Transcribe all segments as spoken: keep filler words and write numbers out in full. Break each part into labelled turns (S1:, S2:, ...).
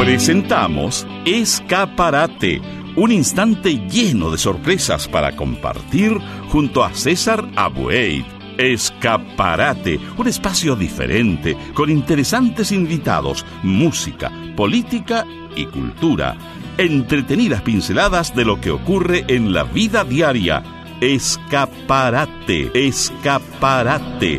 S1: Presentamos Escaparate, un instante lleno de sorpresas para compartir junto a César Abueit. Escaparate, un espacio diferente, con interesantes invitados, música, política y cultura. Entretenidas pinceladas de lo que ocurre en la vida diaria. Escaparate, escaparate.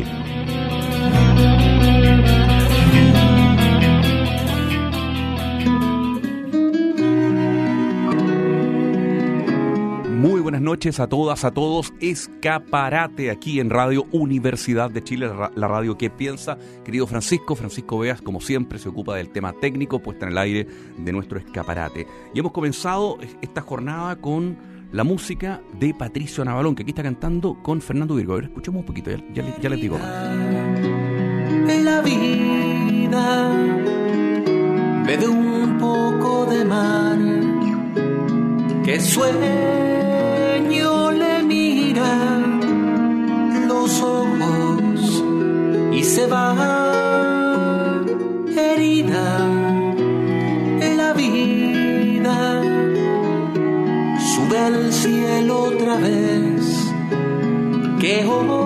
S2: Muy buenas noches a todas, a todos. Escaparate aquí en Radio Universidad de Chile, la radio que piensa. Querido Francisco, Francisco Beas, como siempre, se ocupa del tema técnico, puesta en el aire de nuestro escaparate. Y hemos comenzado esta jornada con la música de Patricio Navalón, que aquí está cantando con Fernando Virgo. A ver, escuchemos un poquito, ya, ya, ya les digo.
S3: La vida bebe un poco de mar, que sueño le mira los ojos y se va herida. La vida sube al cielo otra vez, que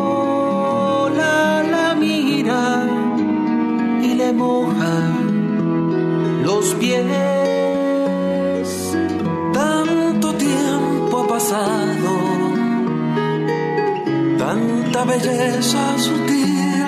S3: ola la mira y le moja los pies. Tanto tiempo ha pasado, tanta belleza sutil,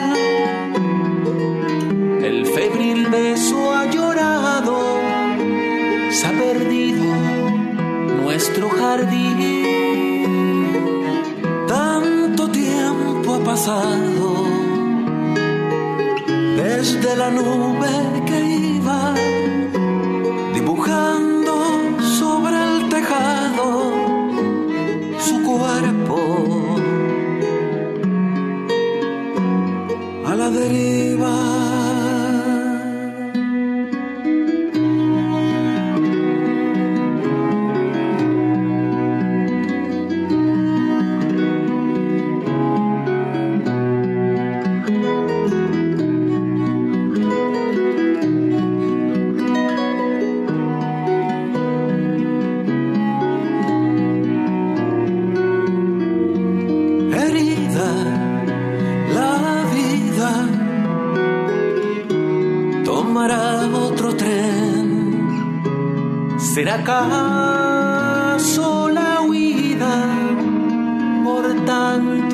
S3: el febril beso ha llorado, se ha perdido nuestro jardín. Tanto tiempo ha pasado desde la nube que iba dibujando sobre el tejado su cuerpo a la deriva. ¿Será acaso la huida por tanto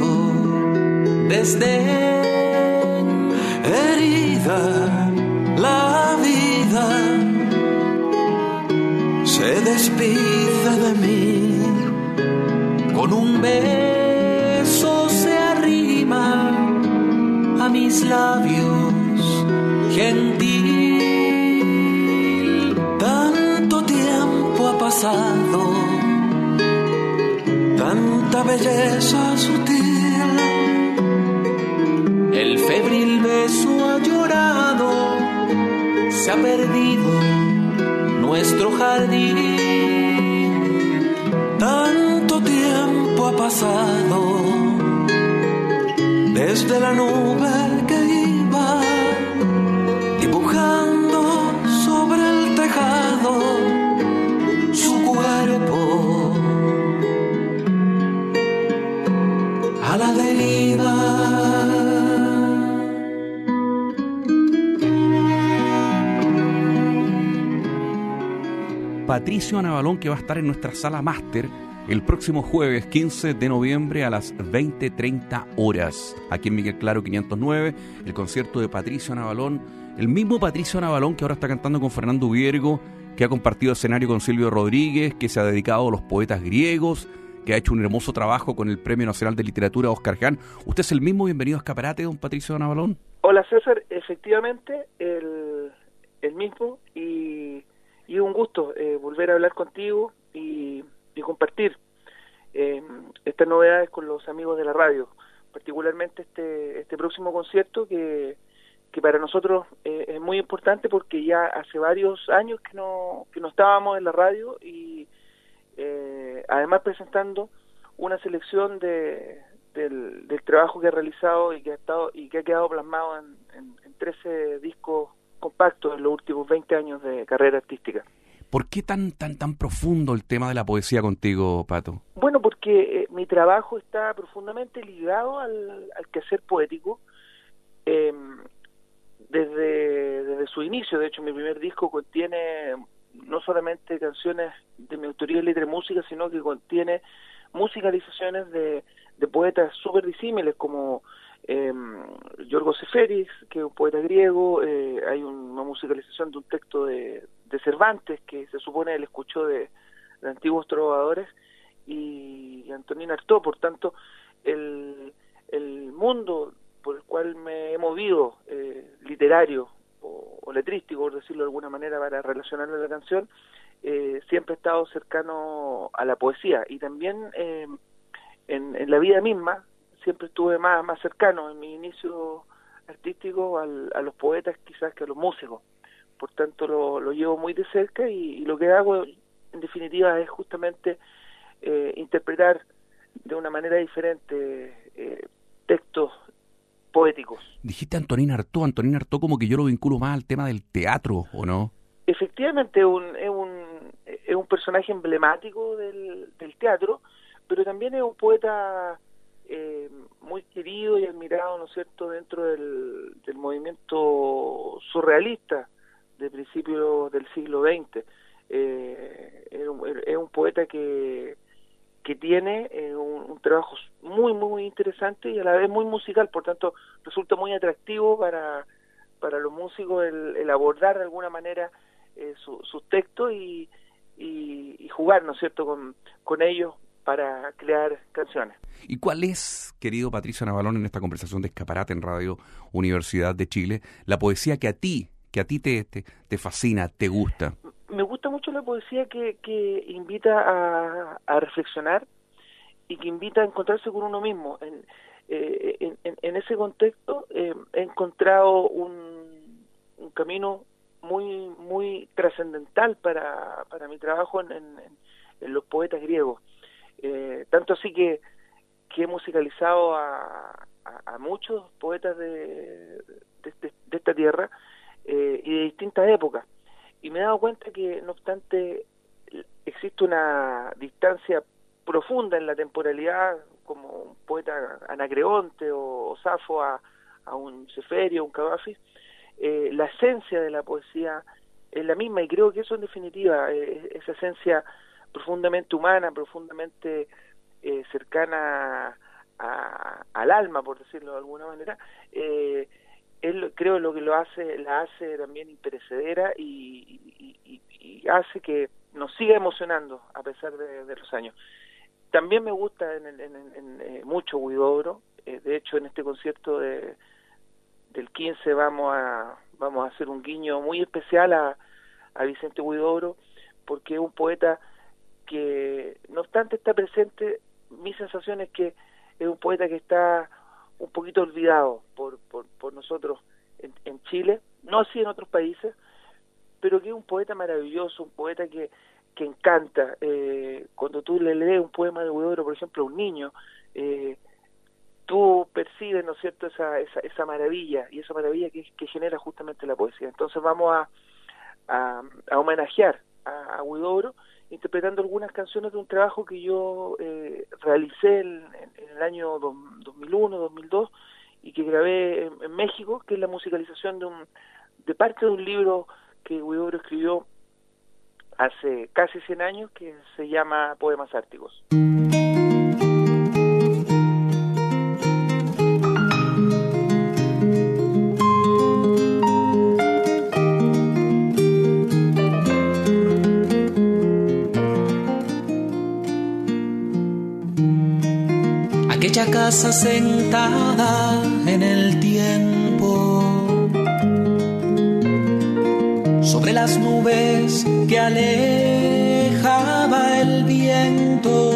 S3: desdén? Herida la vida se despide de mí, con un beso se arrima a mis labios gentil. Pasado, tanta belleza sutil, el febril beso ha llorado, se ha perdido nuestro jardín. Tanto tiempo ha pasado desde la nube que iba dibujando sobre el tejado su cuerpo a la deriva.
S2: Patricio Navalón, que va a estar en nuestra sala máster el próximo jueves quince de noviembre a las veinte treinta horas, aquí en Miguel Claro quinientos nueve, el concierto de Patricio Navalón, el mismo Patricio Navalón que ahora está cantando con Fernando Virgo, que ha compartido escenario con Silvio Rodríguez, que se ha dedicado a los poetas griegos, que ha hecho un hermoso trabajo con el Premio Nacional de Literatura Oscar Jahn. ¿Usted es el mismo? Bienvenido a Escaparate, don Patricio Navalón.
S4: Hola César, efectivamente el, el mismo, y, y un gusto eh, volver a hablar contigo y, y compartir eh, estas novedades con los amigos de la radio, particularmente este, este próximo concierto que que para nosotros eh, es muy importante porque ya hace varios años que no que no estábamos en la radio y eh, además presentando una selección de del, del trabajo que ha realizado y que ha estado y que ha quedado plasmado en, en, en trece discos impacto en los últimos veinte años de carrera artística.
S2: ¿Por qué tan tan tan profundo el tema de la poesía contigo, Pato?
S4: Bueno, porque eh, mi trabajo está profundamente ligado al, al quehacer poético eh, desde, desde su inicio. De hecho, mi primer disco contiene no solamente canciones de mi autoría de letra y música, sino que contiene musicalizaciones de, de poetas súper disímiles como eh, Yorgos Seferis, que es un poeta griego. Eh, hay una musicalización de un texto de, de Cervantes que se supone él escuchó de, de antiguos trovadores, y Antonín Artaud. Por tanto, el, el mundo por el cual me he movido, eh, literario o, o letrístico, por decirlo de alguna manera, para relacionarlo a la canción, eh, siempre he estado cercano a la poesía, y también eh, en, en la vida misma siempre estuve más, más cercano en mi inicio artístico al, a los poetas quizás que a los músicos. Por tanto lo, lo llevo muy de cerca, y, y lo que hago en definitiva es justamente eh, interpretar de una manera diferente eh, textos poéticos.
S2: Dijiste Antonín Artaud, Antonín Artaud como que yo lo vinculo más al tema del teatro, ¿o no?
S4: Efectivamente, un, es, un, es un personaje emblemático del, del teatro, pero también es un poeta eh, muy querido y admirado, ¿no es cierto?, dentro del, del movimiento surrealista de principios del siglo veinte. Eh, es, un, es un poeta que, que tiene eh, un, un trabajo muy, muy interesante y a la vez muy musical, por tanto resulta muy atractivo para, para los músicos el, el abordar de alguna manera eh, su, sus textos y, y, y jugar, ¿no es cierto?, con, con ellos para crear canciones.
S2: ¿Y cuál es, querido Patricio Navalón, en esta conversación de Escaparate en Radio Universidad de Chile, la poesía que a ti, que a ti te, te, te fascina, te gusta?
S4: Me gusta mucho la poesía que, que invita a, a reflexionar y que invita a encontrarse con uno mismo. En, eh, en, en, en ese contexto eh, he encontrado un, un camino muy muy trascendental para, para mi trabajo en, en, en los poetas griegos. Eh, tanto así que, que he musicalizado a, a, a muchos poetas de, de, de, de esta tierra eh, y de distintas épocas. Y me he dado cuenta que, no obstante, existe una distancia profunda en la temporalidad, como un poeta Anacreonte o, o Safo a, a un Seferio, un Cavafis. Eh, la esencia de la poesía es la misma, y creo que eso en definitiva, eh, esa esencia profundamente humana, profundamente eh, cercana a, al alma, por decirlo de alguna manera, eh, él creo lo que lo hace, la hace también imperecedera y, y, y, y hace que nos siga emocionando a pesar de, de los años. También me gusta en, en, en, en, en mucho Huidobro. Eh, de hecho, en este concierto de, del quince vamos a vamos a hacer un guiño muy especial a, a Vicente Huidobro, porque es un poeta que, no obstante está presente, mi sensación es que es un poeta que está un poquito olvidado por, por, por nosotros en, en Chile, no así en otros países, pero que es un poeta maravilloso, un poeta que, que encanta. Eh, cuando tú le lees un poema de Huidobro, por ejemplo, a un niño, eh, tú percibes, ¿no es cierto?, esa, esa, esa maravilla, y esa maravilla que, que genera justamente la poesía. Entonces vamos a, a, a homenajear a, a Huidobro, interpretando algunas canciones de un trabajo que yo eh, realicé en, en, en el año dos mil uno, dos mil dos, y que grabé en, en México, que es la musicalización de, un, de parte de un libro que Huidobro escribió hace casi cien años, que se llama Poemas Árticos.
S3: Aquella casa sentada en el tiempo, sobre las nubes que alejaba el viento,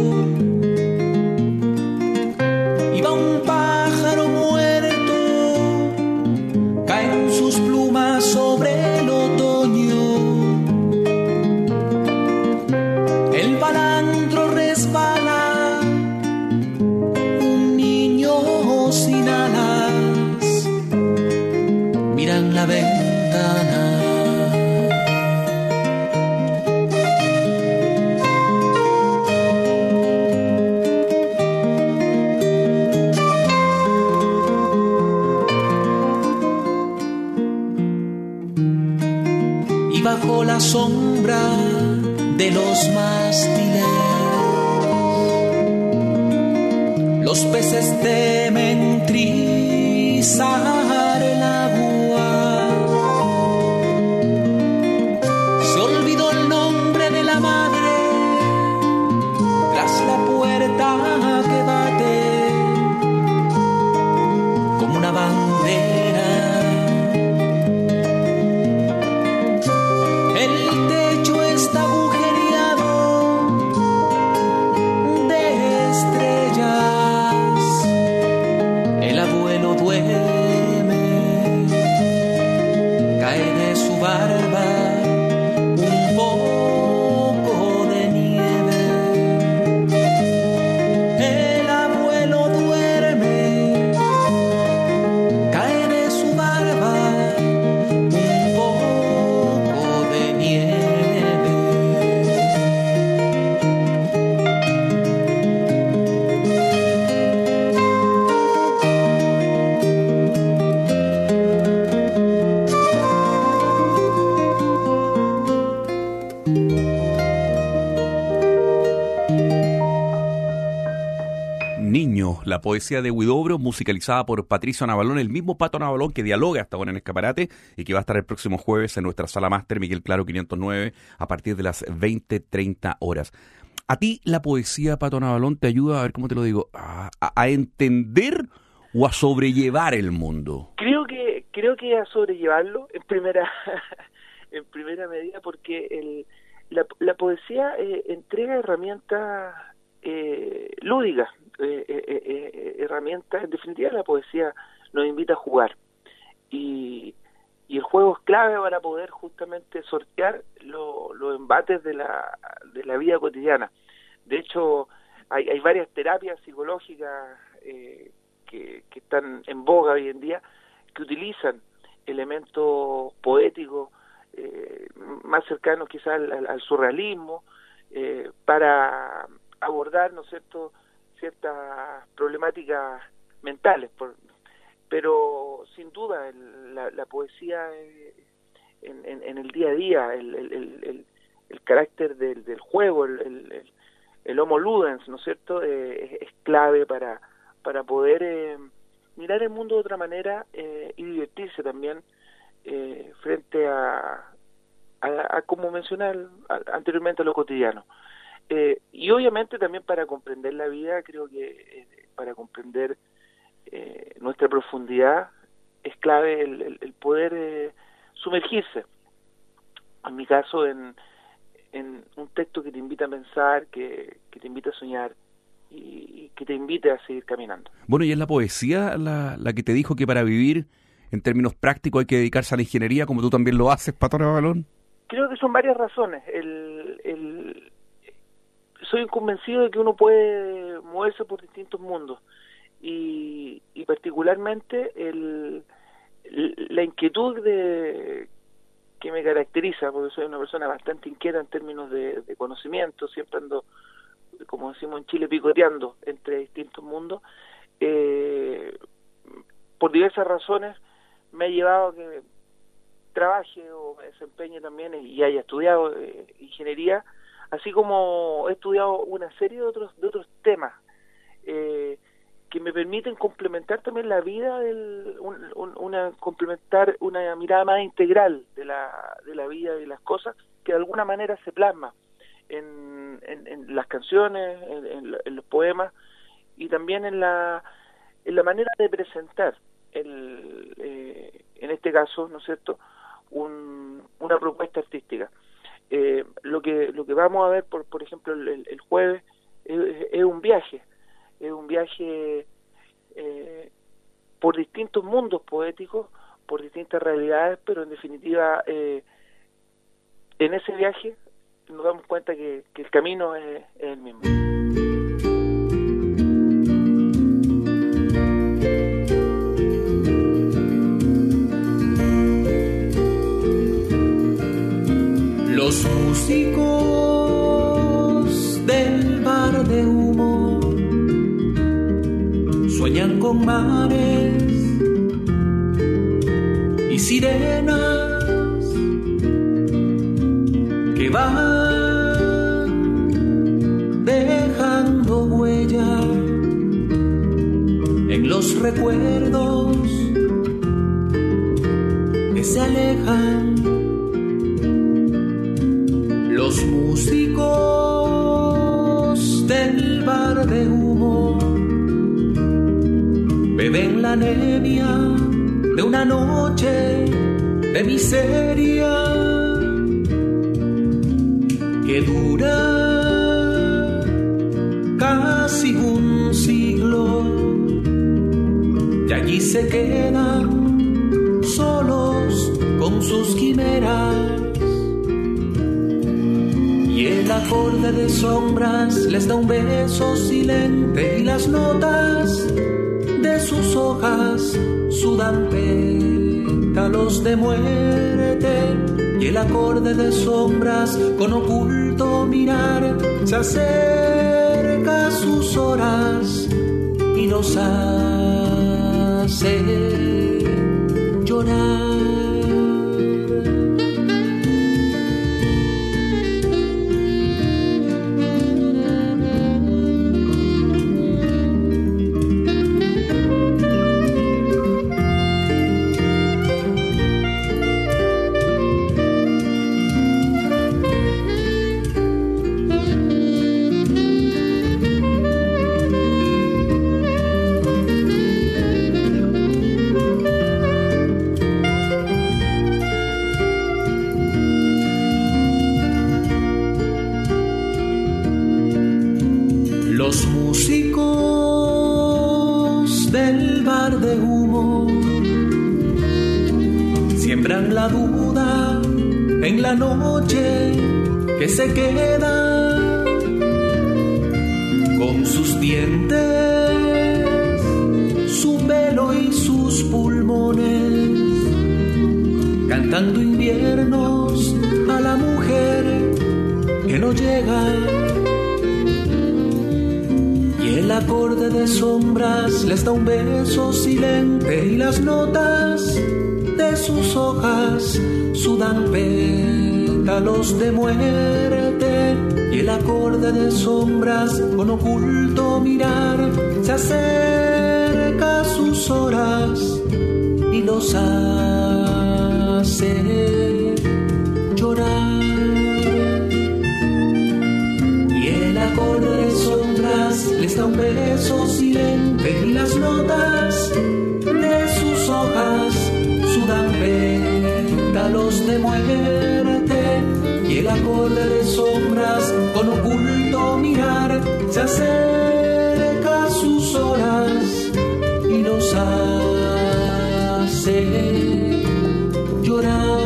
S3: iba un pájaro muerto, caen sus plumas sobre el otoño, el balandro resbala, sin alas, miran la ventana ventana. Y bajo la sombra de los mástiles, los peces temen trizar el agua. Se olvidó el nombre de la madre tras la puerta que bate como una bandera. El techo está agujereado de estrellas. El abuelo duerme, cae de su barba un poco de nieve. El abuelo duerme, cae de su barba un poco de nieve.
S2: Niño, la poesía de Huidobro, musicalizada por Patricio Navalón, el mismo Pato Navalón que dialoga hasta ahora en Escaparate y que va a estar el próximo jueves en nuestra sala máster Miguel Claro quinientos nueve a partir de las veinte treinta horas. ¿A ti la poesía, Pato Navalón, te ayuda, a ver cómo te lo digo, a, a, a entender o a sobrellevar el mundo?
S4: Creo que creo que a sobrellevarlo en primera en primera medida, porque el, la, la poesía eh, entrega herramientas eh, lúdicas, eh, eh, eh, herramientas. En definitiva, la poesía nos invita a jugar y, y el juego es clave para poder justamente sortear lo, los embates de la, de la vida cotidiana. De hecho, hay, hay varias terapias psicológicas eh, que, que están en boga hoy en día, que utilizan elementos poéticos eh, más cercanos quizás al, al, al surrealismo eh, para abordar, ¿no es cierto?, ciertas problemáticas mentales. Por, pero sin duda el, la, la poesía eh, en, en, en el día a día, el, el, el, el, el carácter del, del juego, el, el, el homo ludens, ¿no es cierto?, eh, es, es clave para, para poder eh, mirar el mundo de otra manera eh, y divertirse también eh, frente a, a, a, como mencioné anteriormente, a lo cotidiano. Eh, y obviamente también para comprender la vida, creo que eh, para comprender eh, nuestra profundidad es clave el, el, el poder eh, sumergirse, en mi caso, en, en un texto que te invita a pensar, que, que te invita a soñar y que te invite a seguir caminando.
S2: Bueno, y es la poesía la, la que te dijo que para vivir en términos prácticos hay que dedicarse a la ingeniería, como tú también lo haces, Pato Navalón.
S4: Creo que son varias razones. El, el soy convencido de que uno puede moverse por distintos mundos y, y particularmente el, la inquietud de, que me caracteriza, porque soy una persona bastante inquieta en términos de, de conocimiento, siempre ando, como decimos en Chile, picoteando entre distintos mundos, eh, por diversas razones me ha llevado a que trabaje o me desempeñe también y haya estudiado eh, ingeniería, así como he estudiado una serie de otros de otros temas eh, que me permiten complementar también la vida, del, un, un, una complementar una mirada más integral de la de la vida y de las cosas, que de alguna manera se plasma en, en, en las canciones, en, en, en los poemas y también en la en la manera de presentar el eh, en este caso, ¿no es cierto?, un, una propuesta artística. Eh, lo que lo que vamos a ver, por por ejemplo, el, el jueves es, es un viaje, es un viaje eh, por distintos mundos poéticos, por distintas realidades, pero en definitiva eh, en ese viaje nos damos cuenta que, que el camino es, es el mismo.
S3: Los músicos del bar de humo sueñan con mares y sirenas que van dejando huella en los recuerdos que se alejan. Los músicos del bar de humo beben la anemia de una noche de miseria que dura casi un siglo, y allí se quedan solos con sus quimeras. Y el acorde de sombras les da un beso silente y las notas de sus hojas sudan pétalos de muerte. Y el acorde de sombras con oculto mirar se acerca a sus horas y los hace llorar. Los músicos del bar de humo siembran la duda en la noche que se queda con sus dientes, su pelo y sus pulmones, cantando inviernos a la mujer que no llega. El acorde de sombras les da un beso silente y las notas de sus hojas sudan pétalos de muerte. Y el acorde de sombras con oculto mirar se acerca a sus horas y los hace llorar. Y el acorde de sombras les da un beso silente y las notas de sus hojas sudan pétalos de muerte. Y el acorde de sombras con oculto mirar se acerca a sus horas y los hace llorar.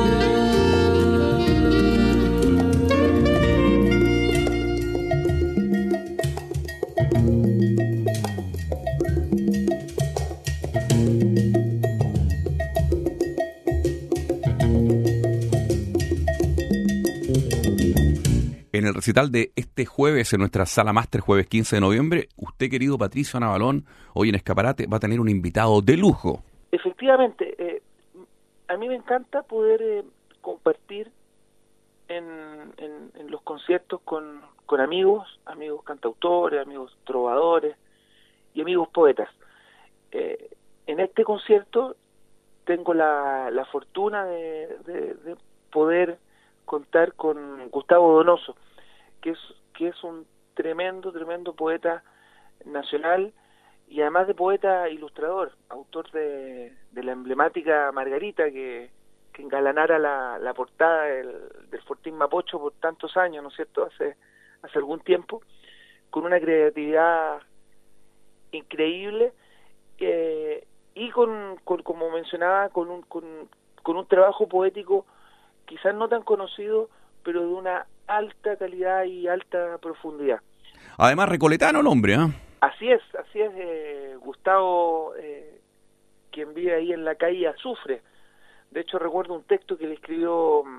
S2: En el recital de este jueves en nuestra sala máster, jueves quince de noviembre, usted, querido Patricio Navalón, hoy en Escaparate va a tener un invitado de lujo.
S4: Efectivamente, eh, a mí me encanta poder eh, compartir en, en, en los conciertos con, con amigos, amigos cantautores, amigos trovadores y amigos poetas. Eh, en este concierto tengo la, la fortuna de, de, de poder contar con Gustavo Donoso, que es que es un tremendo, tremendo poeta nacional y además de poeta ilustrador, autor de, de la emblemática Margarita que, que engalanara la, la portada del, del Fortín Mapocho por tantos años, ¿no es cierto?, hace, hace algún tiempo, con una creatividad increíble eh, y con, con, como mencionaba, con un, con, con un trabajo poético quizás no tan conocido, pero de una alta calidad y alta profundidad.
S2: Además, recoletano el hombre, ¿eh?
S4: Así es, así es, eh, Gustavo, eh, quien vive ahí en la calle Azufre. De hecho, recuerdo un texto que le escribió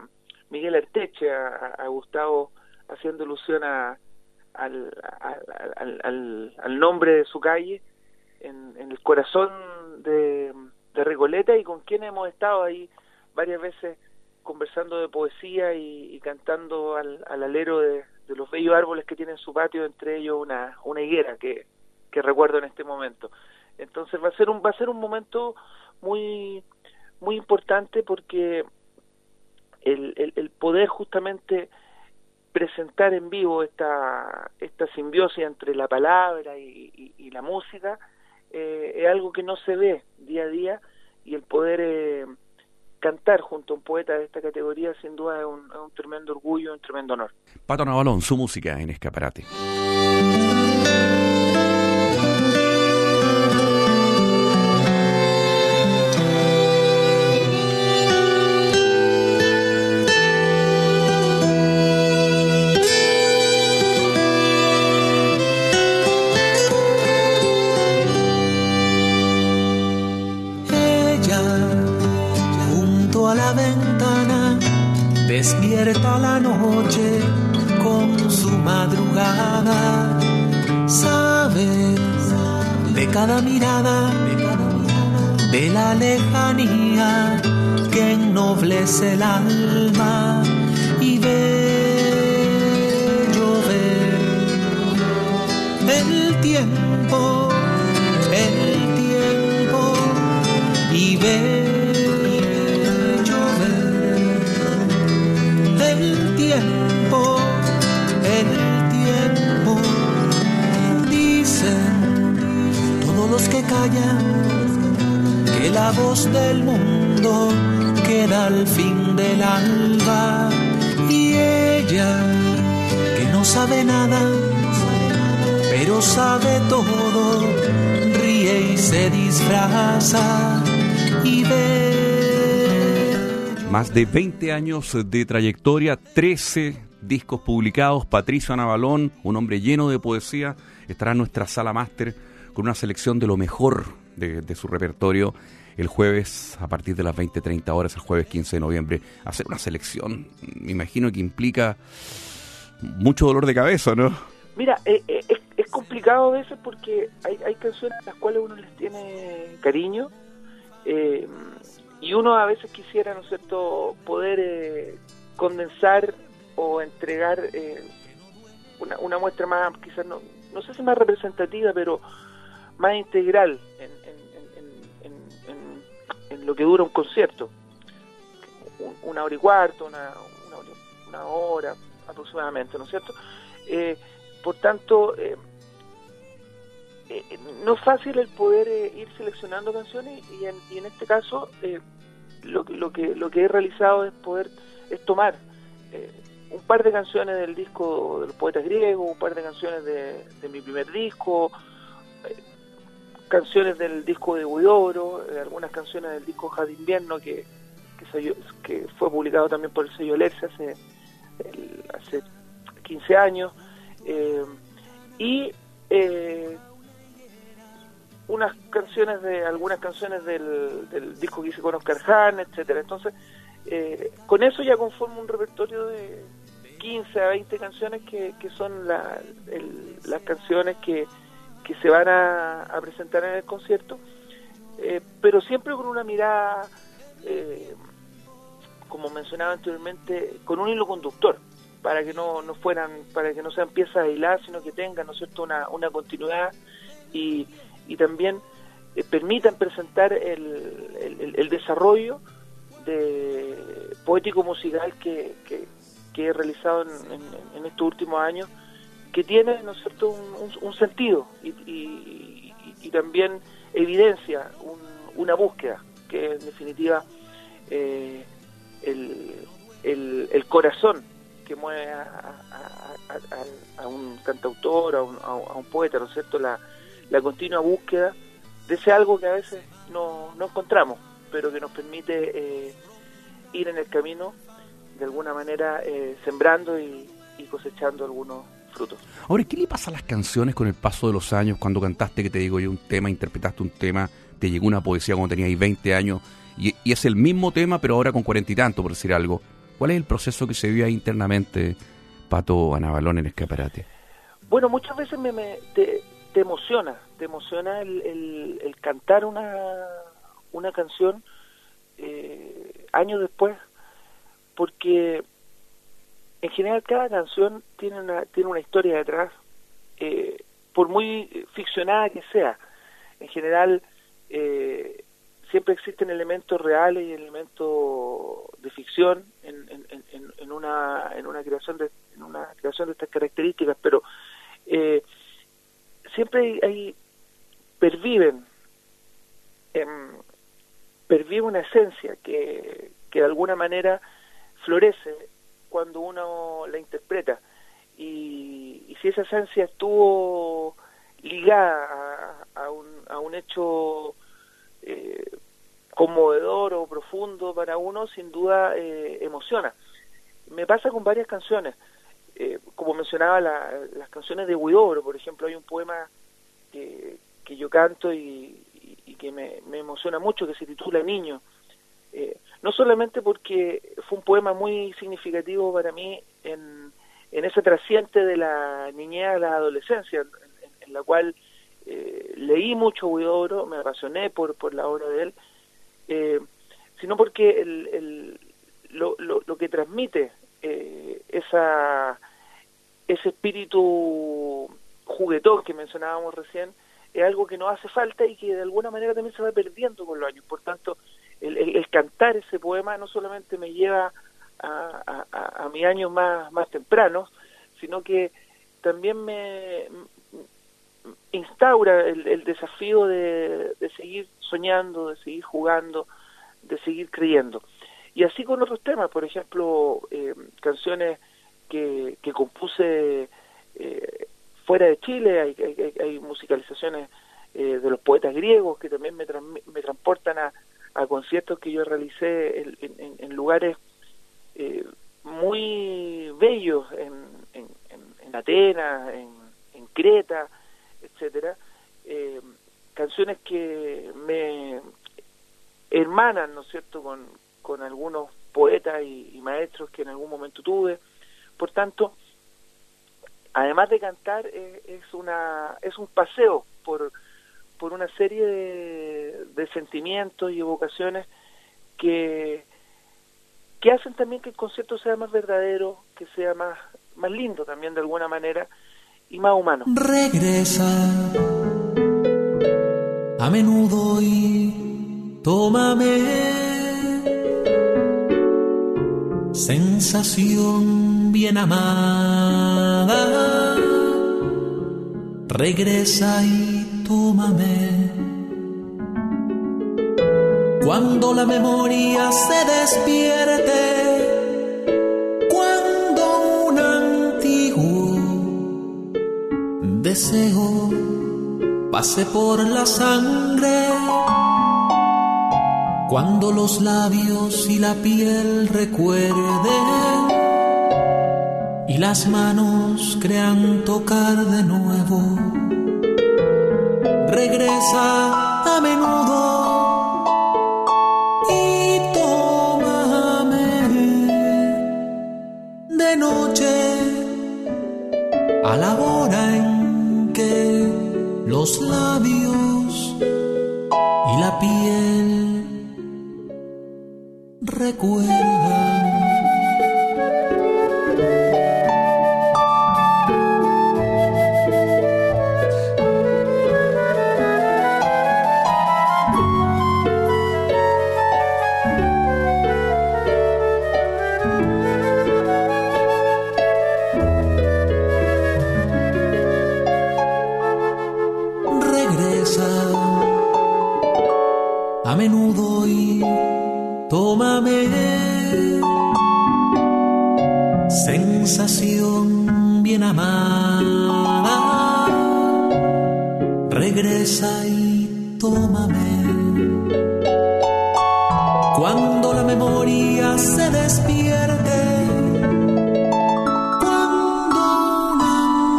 S4: Miguel Arteche, a, a Gustavo haciendo alusión a, al, al, al, al, al nombre de su calle, en, en el corazón de, de Recoleta, y con quien hemos estado ahí varias veces conversando de poesía y, y cantando al, al alero de, de los bellos árboles que tiene en su patio, entre ellos una, una higuera que, que recuerdo en este momento. Entonces va a ser un va a ser un momento muy muy importante, porque el, el, el poder justamente presentar en vivo esta esta simbiosis entre la palabra y, y, y la música eh, es algo que no se ve día a día, y el poder eh, cantar junto a un poeta de esta categoría sin duda es un, es un tremendo orgullo, un tremendo honor.
S2: Pato Navalón, su música en Escaparate.
S3: Despierta la noche con su madrugada, sabe de cada mirada, de la lejanía que ennoblece el alma, y ve llover el tiempo, el tiempo, y ve tiempo, el tiempo. Dicen todos los que callan que la voz del mundo queda al fin del alba, y ella, que no sabe nada, pero sabe todo, ríe y se disfraza y ve.
S2: Más de veinte años de trayectoria, trece discos publicados. Patricio Navalón, un hombre lleno de poesía, estará en nuestra sala máster con una selección de lo mejor de, de su repertorio el jueves a partir de las veinte treinta horas, el jueves quince de noviembre. Hacer una selección, me imagino que implica mucho dolor de cabeza, ¿no?
S4: Mira, eh, eh, es, es complicado a veces, porque hay, hay canciones a las cuales uno les tiene cariño, eh, y uno a veces quisiera, ¿no es cierto?, poder eh, condensar o entregar eh, una, una muestra más, quizás no, no sé si más representativa, pero más integral en, en, en, en, en, en lo que dura un concierto. Un, una hora y cuarto, una, una, una hora aproximadamente, ¿no es cierto? Eh, por tanto, eh, eh, no es fácil el poder eh, ir seleccionando canciones, y en, y en este caso eh, lo, lo que lo que he realizado es poder es tomar eh, un par de canciones del disco de los poetas griegos, un par de canciones de, de mi primer disco, eh, canciones del disco de Huidobro, eh, algunas canciones del disco Hojas de Invierno que que, sello, que fue publicado también por el sello Lerce hace el, hace quince años, eh, y eh, unas canciones de algunas canciones del, del disco que hice con Oscar Hahn, etcétera. Entonces, eh, con eso ya conformo un repertorio de quince a veinte canciones que, que son la, el, las canciones que, que se van a, a presentar en el concierto, eh, pero siempre con una mirada, eh, como mencionaba anteriormente, con un hilo conductor, para que no, no fueran, para que no sean piezas aisladas, sino que tengan, ¿no es cierto?, una, una continuidad, y y también eh, permitan presentar el, el, el desarrollo de poético musical que, que, que he realizado en, en, en estos últimos años, que tiene, ¿no es cierto?, un, un, un sentido y, y, y, y también evidencia un, una búsqueda, que en definitiva eh, el, el, el corazón que mueve a, a, a, a un cantautor, a un, a un poeta, ¿no es cierto?, la la continua búsqueda de ese algo que a veces no, no encontramos, pero que nos permite eh, ir en el camino de alguna manera eh, sembrando y, y cosechando algunos frutos.
S2: Ahora, ¿qué le pasa a las canciones con el paso de los años? Cuando cantaste, que te digo yo, un tema, interpretaste un tema, te llegó una poesía cuando tenías veinte años, y, y es el mismo tema, pero ahora con cuarenta y tanto, por decir algo. ¿Cuál es el proceso que se vive ahí internamente, Pato Anabalón, en Escaparate?
S4: Bueno, muchas veces me, me te, te emociona, te emociona el, el, el cantar una, una canción eh, años después, porque en general cada canción tiene una, tiene una historia detrás, eh, por muy ficcionada que sea. En general eh, siempre existen elementos reales y elementos de ficción en, en, en, en una en una creación de en una creación de estas características, pero eh, siempre hay, hay perviven eh, pervive una esencia que, que de alguna manera florece cuando uno la interpreta, y, y si esa esencia estuvo ligada a, a, un, a un hecho eh, conmovedor o profundo para uno, sin duda eh, emociona. Me pasa con varias canciones, eh, como mencionaba la, las canciones de Huidobro, por ejemplo. Hay un poema que, que yo canto y, y, y que me, me emociona mucho, que se titula Niño, eh, no solamente porque fue un poema muy significativo para mí en, en ese trasciente de la niñez a la adolescencia, en, en, en la cual eh, leí mucho Huidobro, me apasioné por, por la obra de él, eh, sino porque el, el, lo, lo, lo que transmite eh, esa ese espíritu juguetón que mencionábamos recién es algo que nos hace falta y que de alguna manera también se va perdiendo con los años. Por tanto, el, el, el cantar ese poema no solamente me lleva a, a, a mis años más, más tempranos, sino que también me instaura el, el desafío de, de seguir soñando, de seguir jugando, de seguir creyendo. Y así con otros temas, por ejemplo, eh, canciones que, que compuse eh, fuera de Chile, hay, hay, hay musicalizaciones eh, de los poetas griegos que también me, tra me transportan a, a conciertos que yo realicé en, en, en lugares eh, muy bellos, en, en, en Atenas, en, en Creta, etcétera. Eh, canciones que me hermanan, ¿no es cierto?, con, con algunos poetas y, y maestros que en algún momento tuve. Por tanto, además de cantar, eh, es una es un paseo por por una serie de, de sentimientos y evocaciones que que hacen también que el concierto sea más verdadero, que sea más más lindo también de alguna manera y más humano.
S3: Regresa a menudo y tómame, sensación bien amada. Regresa y tómame, cuando la memoria se despierte, cuando un antiguo deseo pase por la sangre, cuando los labios y la piel recuerden y las manos crean tocar de nuevo. Regresa a menudo y tómame de noche, a la hora en que los labios y la piel recuerdan. A menudo y tómame, sensación bien amada. Regresa y tómame, cuando la memoria se despierte, cuando un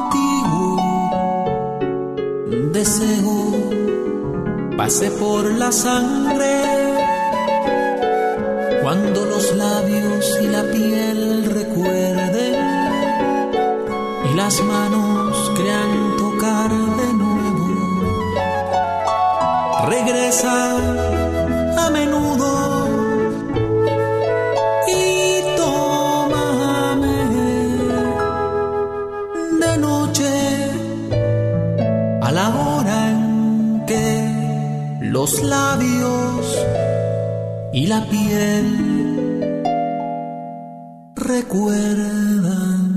S3: antiguo deseo pase por la sangre, Cuando los labios y la piel recuerden y las manos crean tocar de nuevo, regresa a menudo y tómame de noche a la hora en que los labios y la piel recuerdan.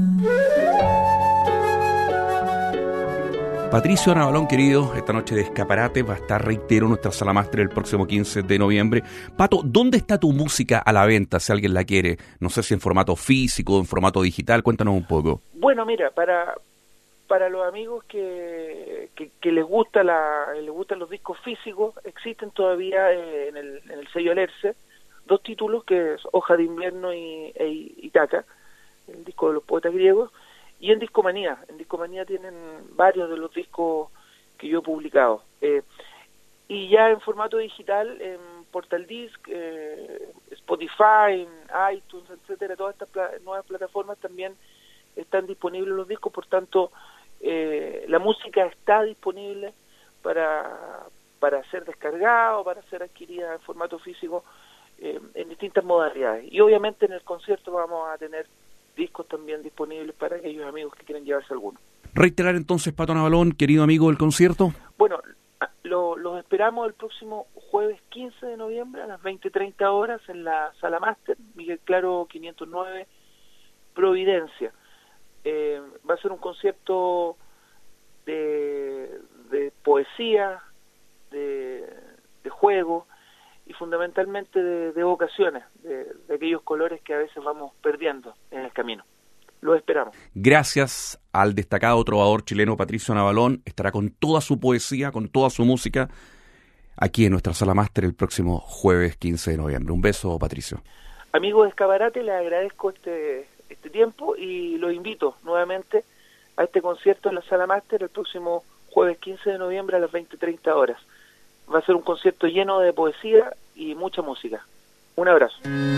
S2: Patricio Navalón, querido, esta noche de Escaparate va a estar, reitero, nuestra sala máster el próximo quince de noviembre. Pato, ¿dónde está tu música a la venta, si alguien la quiere? No sé si en formato físico, en formato digital, cuéntanos un poco.
S4: Bueno, mira, para para los amigos que, que, que les gusta la les gustan los discos físicos, existen todavía eh, en, el, en el sello Alerce dos títulos, que es Hoja de Invierno y e, Itaca, el disco de los poetas griegos. Y en Discomanía, en Discomanía tienen varios de los discos que yo he publicado. Eh, y ya en formato digital, en Portal Disc, eh, Spotify, iTunes, etcétera, todas estas pla- nuevas plataformas también están disponibles los discos. Por tanto, eh, la música está disponible para, para ser descargada, para ser adquirida en formato físico, eh, en distintas modalidades. Y obviamente en el concierto vamos a tener discos también disponibles para aquellos amigos que quieren llevarse alguno.
S2: Reiterar entonces, Pato Navalón, querido amigo del concierto.
S4: Bueno, lo, los esperamos el próximo jueves quince de noviembre a las veinte treinta horas en la Sala Máster, Miguel Claro quinientos nueve, Providencia. Eh, va a ser un concierto de, de poesía, de, de juego y fundamentalmente de, de vocaciones, de, de aquellos colores que a veces vamos perdiendo en el camino. Los esperamos.
S2: Gracias al destacado trovador chileno Patricio Navalón. Estará con toda su poesía, con toda su música, aquí en nuestra sala máster el próximo jueves quince de noviembre. Un beso, Patricio.
S4: Amigos de Escaparate, les agradezco este, este tiempo y los invito nuevamente a este concierto en la sala máster el próximo jueves quince de noviembre a las veinte treinta horas. Va a ser un concierto lleno de poesía y mucha música. Un abrazo.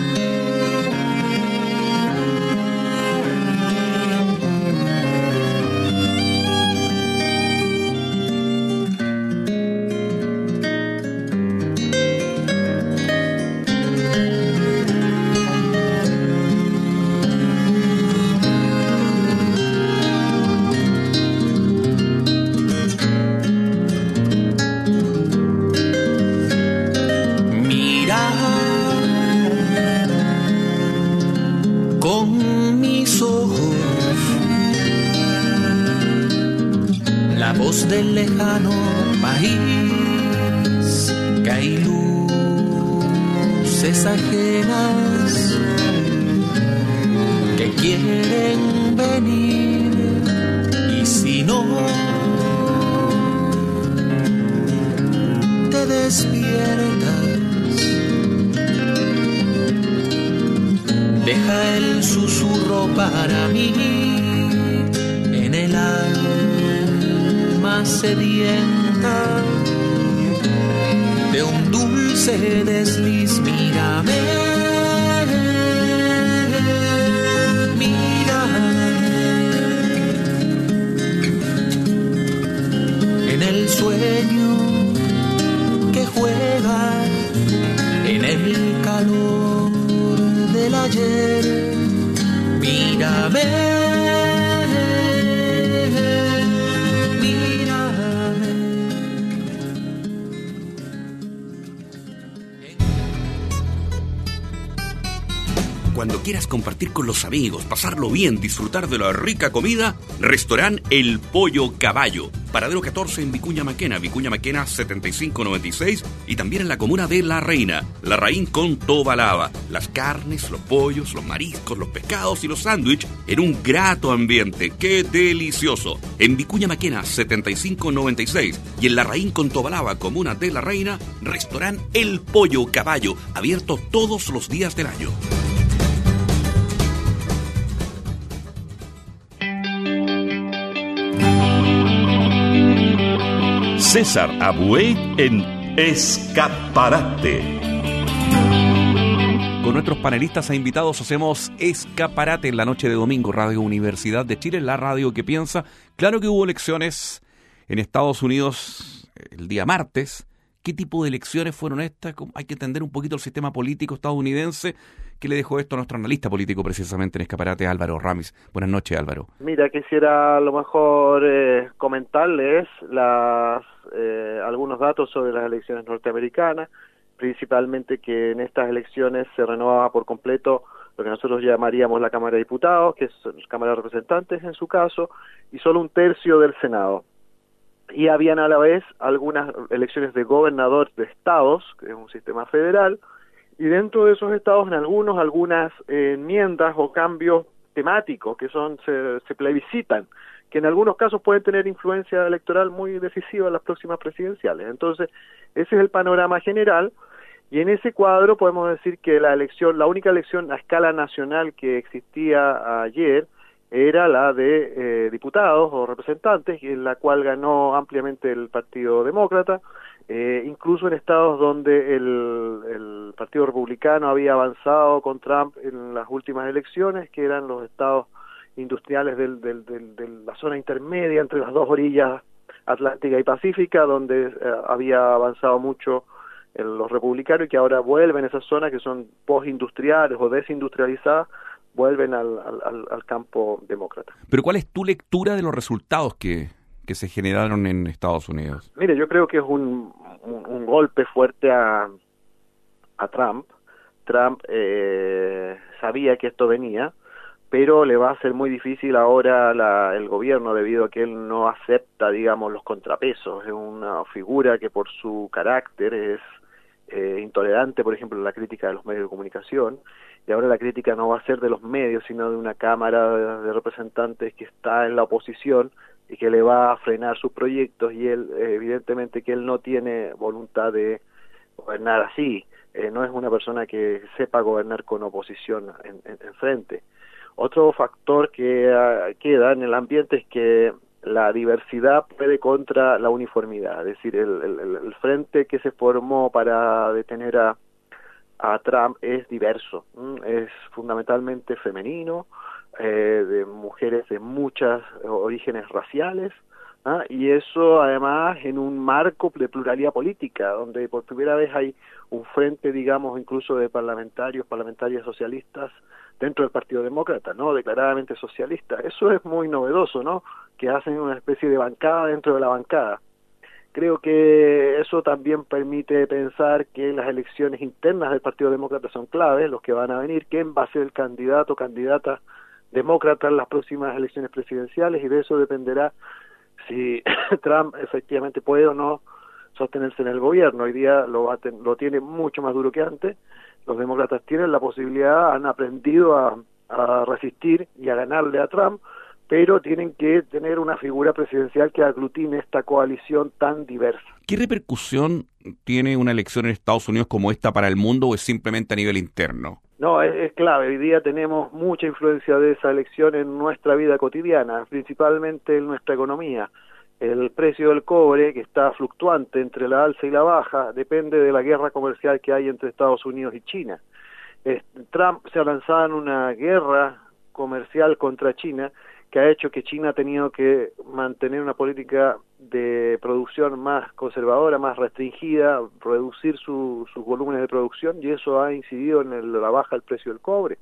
S3: Del lejano país que hay luces ajenas que quieren venir, y si no te despiertas, deja el susurro para mí en el alma sedienta de un dulce desliz. Mírame, mírame en el sueño que juega en el calor del ayer. Mírame,
S2: cuando quieras compartir con los amigos, pasarlo bien, disfrutar de la rica comida, Restaurant El Pollo Caballo. Paradero catorce en Vicuña Maquena, Vicuña Maquena setenta y cinco noventa y seis, y también en la comuna de La Reina, Larraín con Tobalaba. Las carnes, los pollos, los mariscos, los pescados y los sándwiches en un grato ambiente. ¡Qué delicioso! En Vicuña Maquena setenta y cinco noventa y seis y en Larraín con Tobalaba, comuna de La Reina, Restaurant El Pollo Caballo, abierto todos los días del año.
S1: César Abuey en Escaparate.
S2: con nuestros panelistas e invitados hacemos Escaparate en la noche de domingo, Radio Universidad de Chile, la radio que piensa. Claro que hubo elecciones en Estados Unidos el día martes. ¿Qué tipo de elecciones fueron estas? Hay que entender un poquito el sistema político estadounidense. ¿Qué le dejó esto a nuestro analista político precisamente en Escaparate, Álvaro Ramis? Buenas noches, Álvaro.
S5: Mira, quisiera a lo mejor eh, comentarles las, eh, algunos datos sobre las elecciones norteamericanas, principalmente que en estas elecciones se renovaba por completo lo que nosotros llamaríamos la Cámara de Diputados, que es la Cámara de Representantes en su caso, y solo un tercio del Senado. Y habían a la vez algunas elecciones de gobernador de estados, que es un sistema federal, y dentro de esos estados en algunos, algunas eh, enmiendas o cambios temáticos que son se, se plebiscitan, que en algunos casos pueden tener influencia electoral muy decisiva en las próximas presidenciales. Entonces, ese es el panorama general, y en ese cuadro podemos decir que la elección, la única elección a escala nacional que existía ayer era la de eh, diputados o representantes, en la cual ganó ampliamente el Partido Demócrata, eh, incluso en estados donde el, el Partido Republicano había avanzado con Trump en las últimas elecciones, que eran los estados industriales del, del, del, de la zona intermedia entre las dos orillas atlántica y pacífica, donde eh, había avanzado mucho en los republicanos y que ahora vuelven a esas zonas que son postindustriales o desindustrializadas, vuelven al, al, al campo demócrata.
S2: Pero ¿cuál es tu lectura de los resultados que, que se generaron en Estados Unidos?
S5: Mire, yo creo que es un, un, un golpe fuerte a, a Trump. Trump eh, sabía que esto venía, pero le va a ser muy difícil ahora la, el gobierno debido a que él no acepta, digamos, los contrapesos. Es una figura que por su carácter es eh, intolerante, por ejemplo, a la crítica de los medios de comunicación, y ahora la crítica no va a ser de los medios, sino de una Cámara de, de Representantes que está en la oposición y que le va a frenar sus proyectos, y él, eh, evidentemente que él no tiene voluntad de gobernar así, eh, no es una persona que sepa gobernar con oposición en, en, en frente. Otro factor que uh, queda en el ambiente es que la diversidad puede contra la uniformidad, es decir, el, el, el frente que se formó para detener a, a Trump es diverso, es fundamentalmente femenino, eh, de mujeres de muchos orígenes raciales, ¿ah? Y eso además en un marco de pluralidad política, donde por primera vez hay un frente, digamos, incluso de parlamentarios, parlamentarias socialistas dentro del Partido Demócrata, ¿no? Declaradamente socialista. Eso es muy novedoso, ¿no? Que hacen una especie de bancada dentro de la bancada. Creo que eso también permite pensar que las elecciones internas del Partido Demócrata son claves, los que van a venir, quién va a ser el candidato o candidata demócrata en las próximas elecciones presidenciales, y de eso dependerá si Trump efectivamente puede o no sostenerse en el gobierno. Hoy día lo, va a ten, lo tiene mucho más duro que antes. Los demócratas tienen la posibilidad, han aprendido a, a resistir y a ganarle a Trump, pero tienen que tener una figura presidencial que aglutine esta coalición tan diversa.
S2: ¿Qué repercusión tiene una elección en Estados Unidos como esta para el mundo, o es simplemente a nivel interno?
S5: No, es, es clave. Hoy día tenemos mucha influencia de esa elección en nuestra vida cotidiana, principalmente en nuestra economía. El precio del cobre, que está fluctuante entre la alza y la baja, depende de la guerra comercial que hay entre Estados Unidos y China. Eh, Trump se ha lanzado en una guerra comercial contra China que ha hecho que China ha tenido que mantener una política de producción más conservadora, más restringida, reducir su, sus volúmenes de producción, y eso ha incidido en el, la baja del precio del cobre.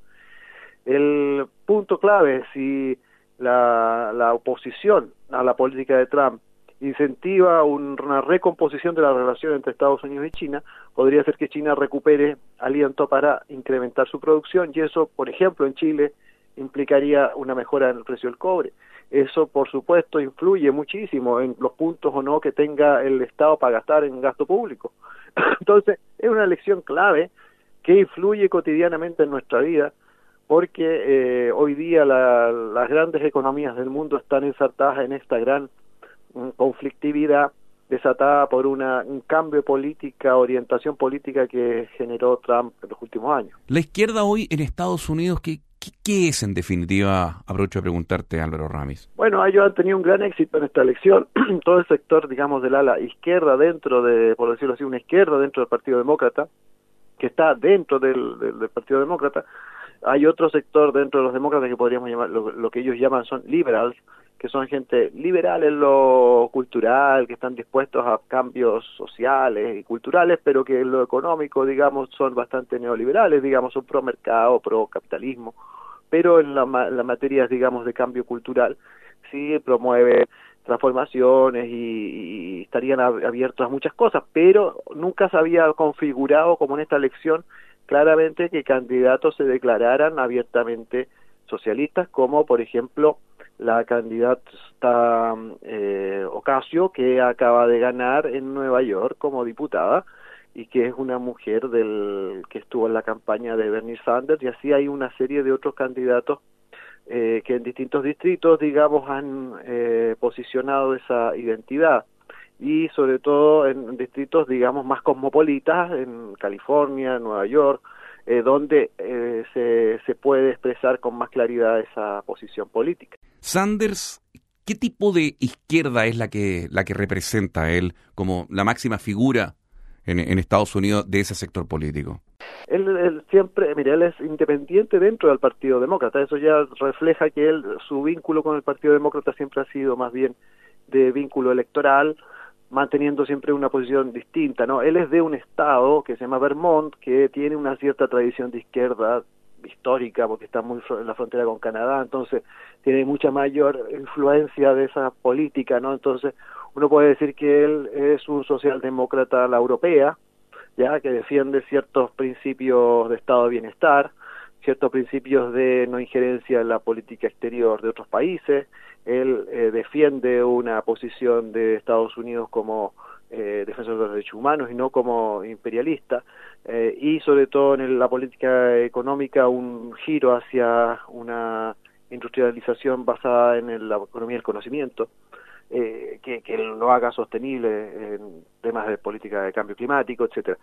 S5: El punto clave es si la, la oposición a la política de Trump incentiva un, una recomposición de la relación entre Estados Unidos y China, podría ser que China recupere aliento para incrementar su producción, y eso, por ejemplo, en Chile implicaría una mejora en el precio del cobre. Eso, por supuesto, influye muchísimo en los puntos o no que tenga el Estado para gastar en gasto público. Entonces, es una elección clave que influye cotidianamente en nuestra vida, porque eh, hoy día la, las grandes economías del mundo están ensartadas en esta gran um, conflictividad desatada por una, un cambio de política, orientación política que generó Trump en los últimos años.
S2: La izquierda hoy en Estados Unidos, ¿qué, qué, qué es en definitiva? Aprovecho de preguntarte, Álvaro Ramis.
S5: Bueno, ellos han tenido un gran éxito en esta elección. Todo el sector, digamos, del ala izquierda dentro de, por decirlo así, una izquierda dentro del Partido Demócrata, que está dentro del, del, del Partido Demócrata. Hay otro sector dentro de los demócratas que podríamos llamar, lo, lo que ellos llaman son liberals, que son gente liberal en lo cultural, que están dispuestos a cambios sociales y culturales, pero que en lo económico, digamos, son bastante neoliberales, digamos, son pro mercado, pro capitalismo, pero en la, la materia, digamos, de cambio cultural, sí promueve transformaciones y, y estarían abiertos a muchas cosas, pero nunca se había configurado como en esta elección claramente que candidatos se declararan abiertamente socialistas, como por ejemplo la candidata eh, Ocasio, que acaba de ganar en Nueva York como diputada y que es una mujer del que estuvo en la campaña de Bernie Sanders, y así hay una serie de otros candidatos eh, que en distintos distritos, digamos, han eh, posicionado esa identidad, y sobre todo en distritos, digamos, más cosmopolitas, en California, en Nueva York, eh, donde eh, se, se puede expresar con más claridad esa posición política.
S2: Sanders, ¿qué tipo de izquierda es la que la que representa él como la máxima figura en, en Estados Unidos de ese sector político?
S5: Él, él siempre, mire, él es independiente dentro del Partido Demócrata, eso ya refleja que él, su vínculo con el Partido Demócrata siempre ha sido más bien de vínculo electoral, manteniendo siempre una posición distinta, ¿no? Él es de un estado que se llama Vermont, que tiene una cierta tradición de izquierda histórica, porque está muy en la frontera con Canadá, entonces tiene mucha mayor influencia de esa política, ¿no? Entonces uno puede decir que él es un socialdemócrata a la europea, ya que defiende ciertos principios de estado de bienestar, ciertos principios de no injerencia en la política exterior de otros países. Él eh, defiende una posición de Estados Unidos como eh, defensor de los derechos humanos y no como imperialista, eh, y sobre todo en la política económica un giro hacia una industrialización basada en la economía del conocimiento, eh, que, que lo haga sostenible en temas de política de cambio climático, etcétera.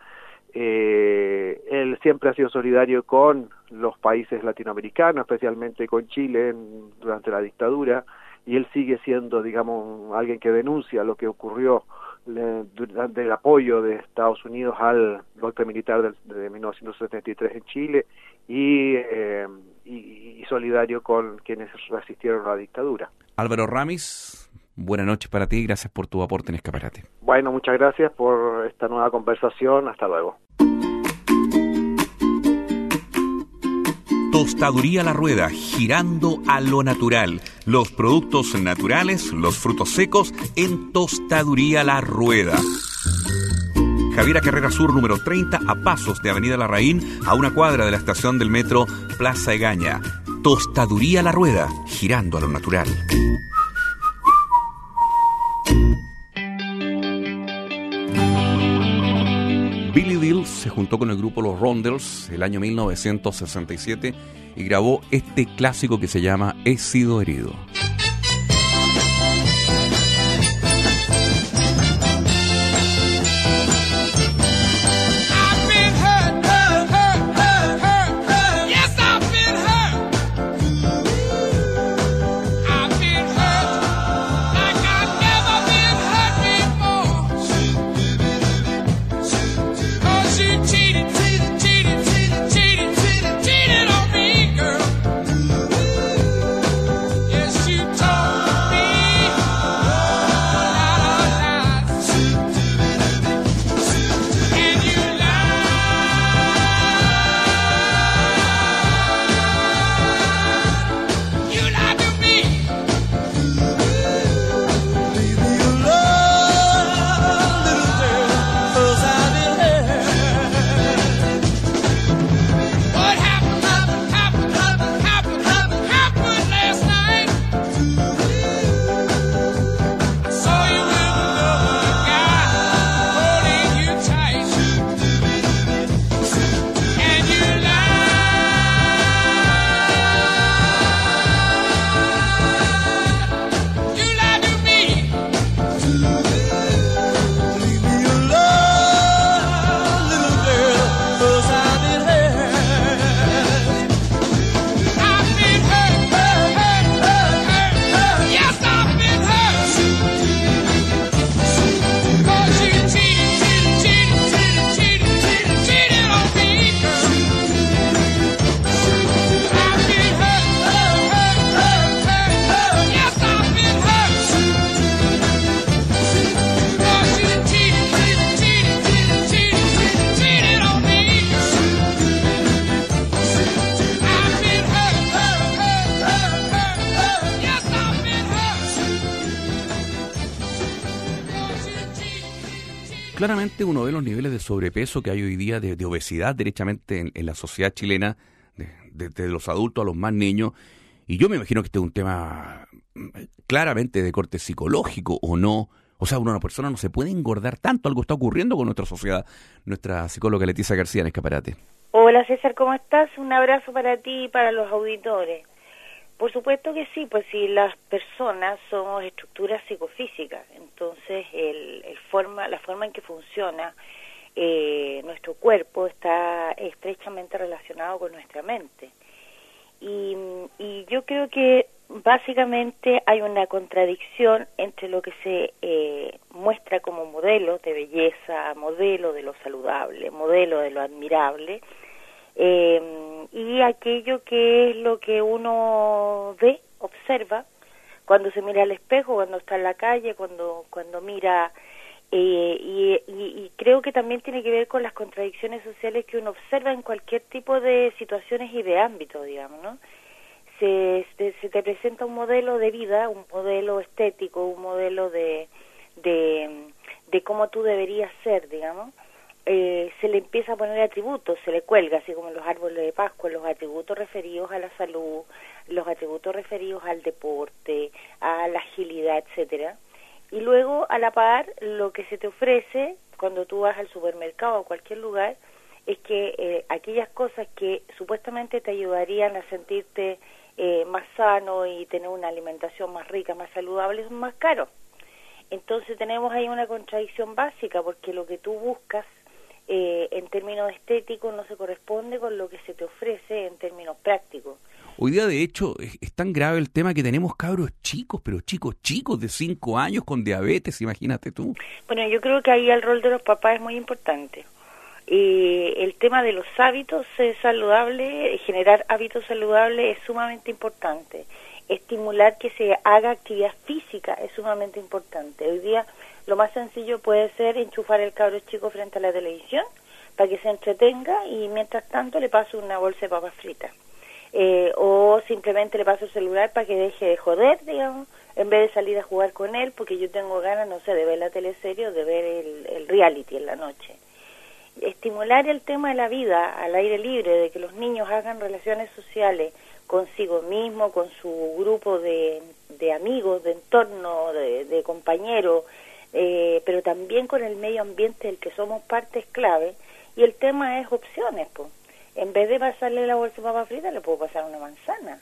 S5: Eh, él siempre ha sido solidario con los países latinoamericanos, especialmente con Chile en, durante la dictadura, y él sigue siendo, digamos, alguien que denuncia lo que ocurrió le, durante el apoyo de Estados Unidos al golpe militar de, de mil novecientos setenta y tres en Chile y, eh, y, y solidario con quienes resistieron a la dictadura.
S2: Álvaro Ramis, buenas noches para ti, gracias por tu aporte en Escaparate.
S5: Bueno, muchas gracias por esta nueva conversación, hasta luego.
S1: Tostaduría La Rueda, girando a lo natural. Los productos naturales, los frutos secos en Tostaduría La Rueda. Javiera Carrera Sur, número treinta, a pasos de Avenida Larraín, a una cuadra de la estación del metro Plaza Egaña. Tostaduría La Rueda, girando a lo natural.
S2: Billy Deal se juntó con el grupo Los Rondells el año mil novecientos sesenta y siete y grabó este clásico que se llama He sido herido.
S6: Yes, she
S2: claramente uno ve los niveles de sobrepeso que hay hoy día, de, de obesidad derechamente en, en la sociedad chilena, desde de, de los adultos a los más niños, y yo me imagino que este es un tema claramente de corte psicológico, ¿o no? O sea, una persona no se puede engordar tanto, algo está ocurriendo con nuestra sociedad. Nuestra psicóloga Leticia García en Escaparate.
S6: Hola César, ¿cómo estás? Un abrazo para ti y para los auditores. Por supuesto que sí, pues si las personas somos estructuras psicofísicas, entonces el, el forma, la forma en que funciona eh, nuestro cuerpo está estrechamente relacionado con nuestra mente. Y, y yo creo que básicamente hay una contradicción entre lo que se eh, muestra como modelo de belleza, modelo de lo saludable, modelo de lo admirable, eh, y aquello que es lo que uno ve, observa, cuando se mira al espejo, cuando está en la calle, cuando, cuando mira, eh, y, y, y creo que también tiene que ver con las contradicciones sociales que uno observa en cualquier tipo de situaciones y de ámbito, digamos, ¿no? Se, se, se te presenta un modelo de vida, un modelo estético, un modelo de, de, de cómo tú deberías ser, digamos, eh, se le empieza a poner atributos, se le cuelga, así como en los árboles de Pascua, los atributos referidos a la salud, los atributos referidos al deporte, a la agilidad, etcétera. Y luego, a la par, lo que se te ofrece cuando tú vas al supermercado o a cualquier lugar es que eh, aquellas cosas que supuestamente te ayudarían a sentirte Eh, más sano y tener una alimentación más rica, más saludable, son más caros. Entonces tenemos ahí una contradicción básica, porque lo que tú buscas eh, en términos estéticos no se corresponde con lo que se te ofrece en términos prácticos.
S2: Hoy día, de hecho, es, es tan grave el tema que tenemos cabros chicos, pero chicos, chicos de cinco años con diabetes, imagínate tú.
S6: Bueno, yo creo que ahí el rol de los papás es muy importante. Eh, el tema de los hábitos eh, saludables, generar hábitos saludables es sumamente importante. Estimular que se haga actividad física es sumamente importante. Hoy día lo más sencillo puede ser enchufar el cabro chico frente a la televisión para que se entretenga y mientras tanto le paso una bolsa de papas fritas. Eh, o simplemente le paso el celular para que deje de joder, digamos, en vez de salir a jugar con él, porque yo tengo ganas, no sé, de ver la teleserie o de ver el, el reality en la noche. Estimular el tema de la vida al aire libre, de que los niños hagan relaciones sociales consigo mismo, con su grupo de, de amigos, de entorno, de, de compañeros, eh, pero también con el medio ambiente del que somos partes clave. Y el tema es opciones, pues. En vez de pasarle la bolsa de papas fritas, le puedo pasar una manzana.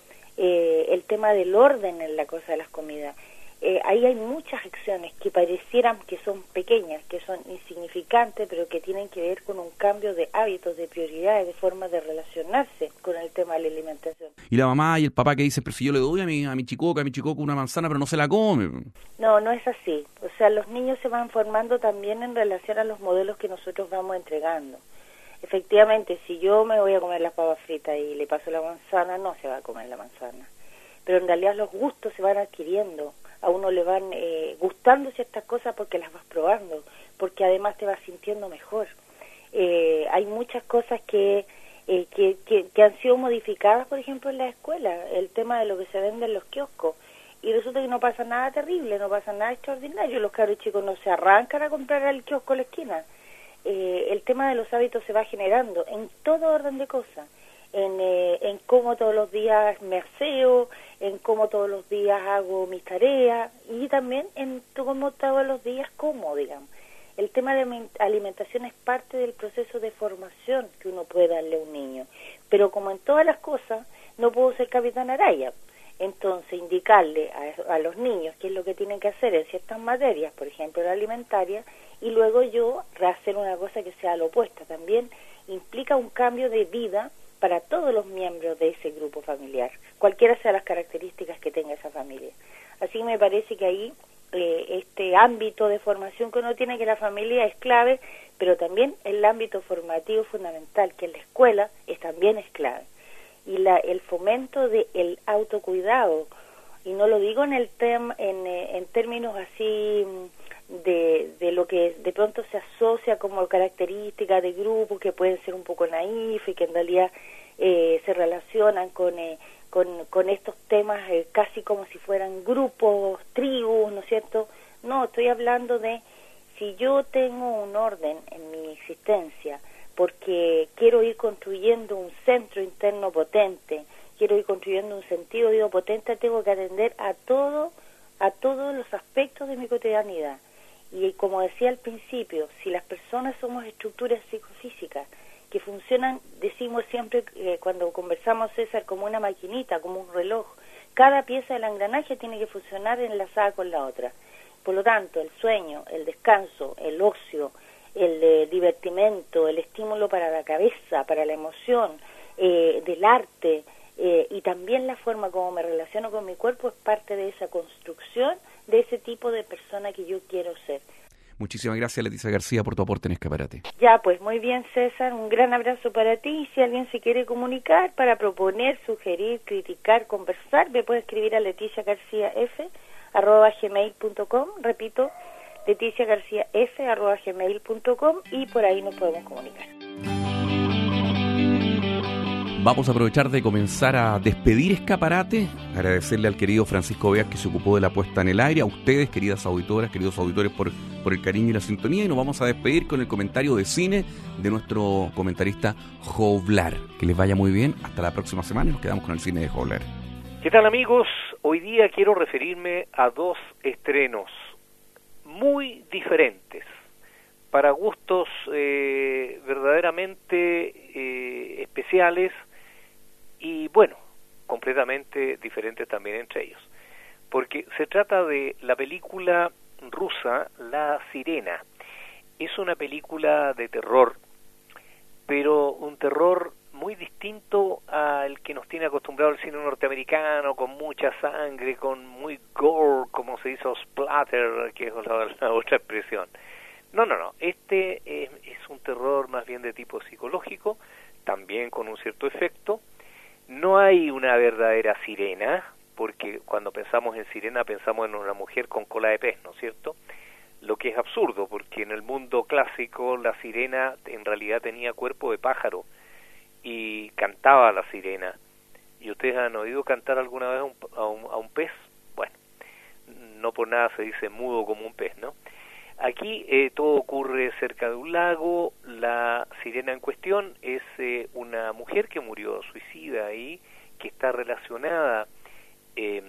S6: Eh, el tema del orden en la cosa de las comidas. Eh, ahí hay muchas acciones que parecieran que son pequeñas, que son insignificantes, pero que tienen que ver con un cambio de hábitos, de prioridades, de formas de relacionarse con el tema de la alimentación.
S2: Y la mamá y el papá que dicen, pero si yo le doy a mi, a mi chicoca, a mi chicoco una manzana, pero no se la come.
S6: No, no es así. O sea, los niños se van formando también en relación a los modelos que nosotros vamos entregando. Efectivamente, si yo me voy a comer las papas fritas y le paso la manzana, no se va a comer la manzana. Pero en realidad los gustos se van adquiriendo. A uno le van eh, gustando ciertas cosas porque las vas probando, porque además te vas sintiendo mejor. Eh, hay muchas cosas que, eh, que, que, que han sido modificadas, por ejemplo, en la escuela, el tema de lo que se vende en los kioscos, y resulta que no pasa nada terrible, no pasa nada extraordinario, los cabros chicos no se arrancan a comprar al kiosco a la esquina. Eh, el tema de los hábitos se va generando en todo orden de cosas. En, eh, en cómo todos los días me aseo, en cómo todos los días hago mis tareas y también en cómo todos los días como, digamos. El tema de alimentación es parte del proceso de formación que uno puede darle a un niño, pero como en todas las cosas, no puedo ser Capitán Araya. Entonces, indicarle a, a los niños qué es lo que tienen que hacer en ciertas materias, por ejemplo la alimentaria, y luego yo hacer una cosa que sea lo opuesta, también implica un cambio de vida para todos los miembros de ese grupo familiar, cualquiera sean las características que tenga esa familia. Así me parece que ahí eh, este ámbito de formación que uno tiene, que la familia es clave, pero también el ámbito formativo fundamental, que en la escuela es, también es clave. Y la, el fomento del autocuidado, y no lo digo en el tem, en, en términos así de, de lo que de pronto se asocia como características de grupos que pueden ser un poco naif y que en realidad eh, se relacionan con, eh, con, con estos temas eh, casi como si fueran grupos, tribus, ¿no es cierto? No, estoy hablando de si yo tengo un orden en mi existencia, porque quiero ir construyendo un centro interno potente, quiero ir construyendo un sentido de vida potente, tengo que atender a todo, a todos los aspectos de mi cotidianidad. Y como decía al principio, si las personas somos estructuras psicofísicas que funcionan, decimos siempre eh, cuando conversamos, César, como una maquinita, como un reloj, cada pieza del engranaje tiene que funcionar enlazada con la otra. Por lo tanto, el sueño, el descanso, el ocio, el eh, divertimento, el estímulo para la cabeza, para la emoción, eh, del arte, eh, y también la forma como me relaciono con mi cuerpo es parte de esa construcción de ese tipo de persona que yo quiero ser.
S2: Muchísimas gracias, Leticia García, por tu aporte en Escaparate.
S6: Ya, pues muy bien, César, un gran abrazo para ti, y si alguien se quiere comunicar para proponer, sugerir, criticar, conversar, me puede escribir a leticia garcía f arroba gmail punto com, repito, leticia garcía f arroba gmail punto com, y por ahí nos podemos comunicar.
S2: Vamos a aprovechar de comenzar a despedir Escaparate, agradecerle al querido Francisco Veas que se ocupó de la puesta en el aire, a ustedes, queridas auditoras, queridos auditores, por, por el cariño y la sintonía, y nos vamos a despedir con el comentario de cine de nuestro comentarista Joblar. Que les vaya muy bien, hasta la próxima semana y nos quedamos con el cine de Joblar.
S7: ¿Qué tal, amigos? Hoy día quiero referirme a dos estrenos muy diferentes, para gustos eh, verdaderamente eh, especiales, y bueno, completamente diferentes también entre ellos, porque se trata de la película rusa La Sirena. Es una película de terror, pero un terror muy distinto al que nos tiene acostumbrado el cine norteamericano, con mucha sangre, con muy gore, como se dice, o splatter, que es la, la otra expresión. No, no, no, este es, es un terror más bien de tipo psicológico, también con un cierto efecto. No hay una verdadera sirena, porque cuando pensamos en sirena pensamos en una mujer con cola de pez, ¿no es cierto? Lo que es absurdo, porque en el mundo clásico la sirena en realidad tenía cuerpo de pájaro y cantaba la sirena. ¿Y ustedes han oído cantar alguna vez a un, a un, a un pez? Bueno, no por nada se dice mudo como un pez, ¿no? Aquí eh, todo ocurre cerca de un lago. La sirena en cuestión es eh, una mujer que murió suicida y que está relacionada, eh,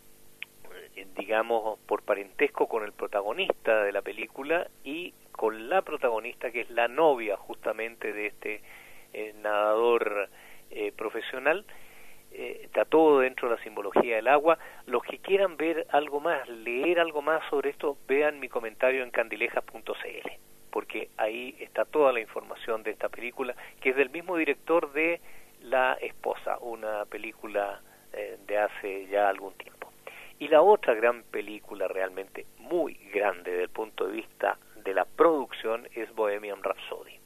S7: digamos, por parentesco con el protagonista de la película y con la protagonista, que es la novia justamente de este eh, nadador eh, profesional. Eh, está todo dentro de la simbología del agua. Los que quieran ver algo más, leer algo más sobre esto, vean mi comentario en candilejas punto c l, porque ahí está toda la información de esta película, que es del mismo director de La Esposa, una película eh, de hace ya algún tiempo. Y la otra gran película, realmente muy grande desde el punto de vista de la producción, es Bohemian Rhapsody.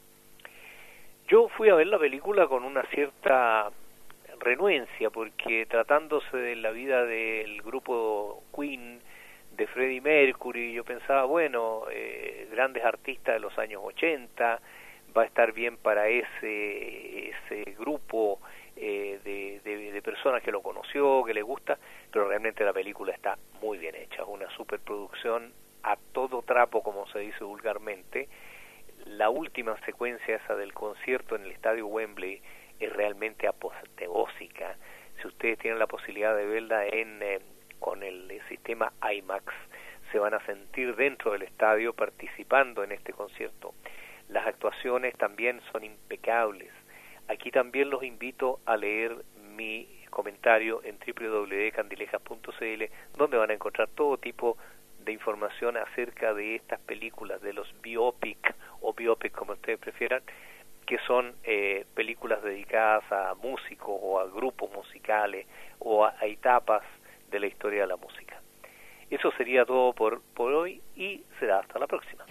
S7: Yo fui a ver la película con una cierta renuencia, porque tratándose de la vida del grupo Queen, de Freddie Mercury, yo pensaba, bueno, eh, grandes artistas de los años ochenta, va a estar bien para ese ese grupo eh, de, de, de personas que lo conoció, que le gusta, pero realmente la película está muy bien hecha, una superproducción a todo trapo, como se dice vulgarmente. La última secuencia esa del concierto en el estadio Wembley es realmente apoteósica. Si ustedes tienen la posibilidad de verla en eh, con el eh, sistema IMAX, se van a sentir dentro del estadio participando en este concierto. Las actuaciones también son impecables. Aquí también los invito a leer mi comentario en doble u doble u doble u punto candilejas punto c l, donde van a encontrar todo tipo de información acerca de estas películas, de los biopic o biopic como ustedes prefieran, que son eh, películas dedicadas a músicos o a grupos musicales o a, a etapas de la historia de la música. Eso sería todo por, por hoy y será hasta la próxima.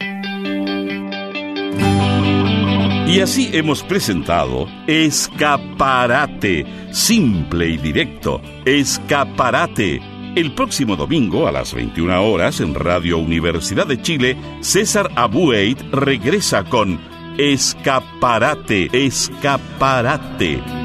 S1: Y así hemos presentado Escaparate, simple y directo, Escaparate. El próximo domingo a las veintiuna horas en Radio Universidad de Chile, César Abueit regresa con Escaparate, Escaparate.